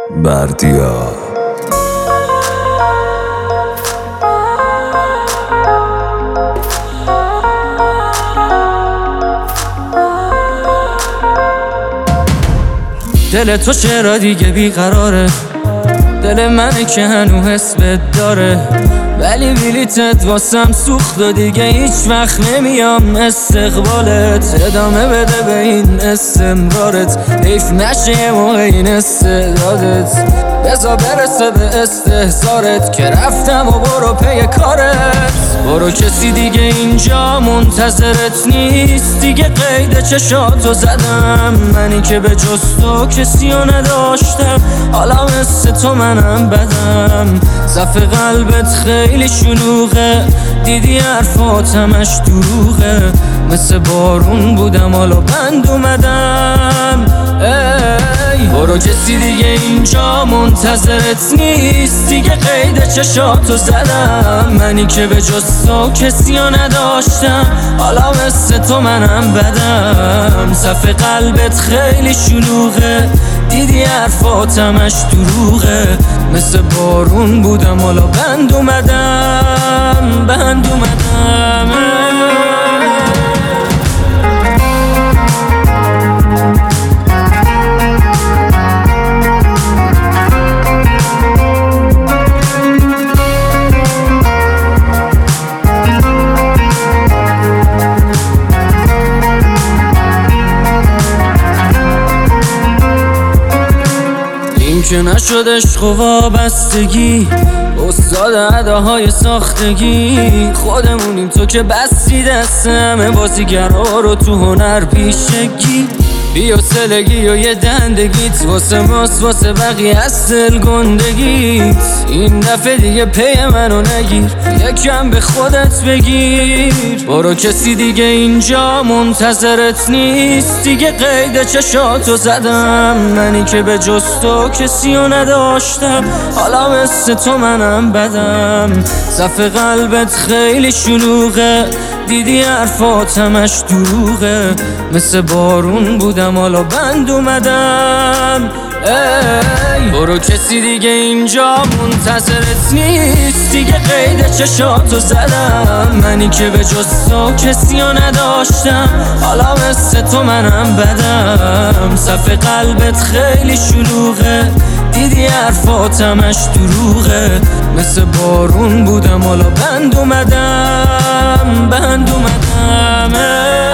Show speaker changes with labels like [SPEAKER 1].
[SPEAKER 1] بردیا
[SPEAKER 2] دل تو چرا دیگه بیقراره، دل منه که هنو حس بد داره، ولی بلیتت واسم سوخت و دیگه هیچ وقت نمیام استقبالت. ادامه بده به این استمرارت، حیف نشه یه موقع این استعدادت. بذار برسه به استحضارت که رفتم و برو پی کارت. برو کسی دیگه اینجا منتظرت نیست، دیگه قید چشاتو زدم. منی که به جز تو کسیو نداشتم، حالا مثل تو منم بدم. صف قلبت خیلی شلوغه، دیدی حرفاتمش دروغه. مثل بارون بودم حالا بند اومدم. برو کسی دیگه اینجا منتظرت نیست، دیگه قید چشاتو زدم. منی که به جز تو کسیو نداشتم، حالا مثل تو منم بدم. صف قلبت خیلی شلوغه، دیدی حرفاتمش دروغه. مثل بارون بودم حالا بند اومدم. این که نشد عشق و وابستگی، استاد اداهای ساختگی. خودمونیم تو که بستی دست همه بازیگرها رو تو هنر پیشگی. بی حوصلگی و یه دندگیت واسه ماست، واسه بقیه از دل گندگیت. این دفعه دیگه پی منو نگیر، یکم به خودت بگیر. برو کسی دیگه اینجا منتظرت نیست، دیگه قید چشاتو زدم. منی که به جز تو کسیو نداشتم، حالا مثل تو منم بدم. صف قلبت خیلی شلوغه، دیدی حرفاتمش دروغه. مثل بارون بودم حالا بند اومدم. برو کسی دیگه اینجا منتظرت نیست، دیگه قید چشاتو زدم. منی که به جز تو کسیو نداشتم، حالا مثل تو منم بدم. صف قلبت خیلی شلوغه، دیدی حرفاتمش دروغه. مثل بارون بودم حالا بند اومدم.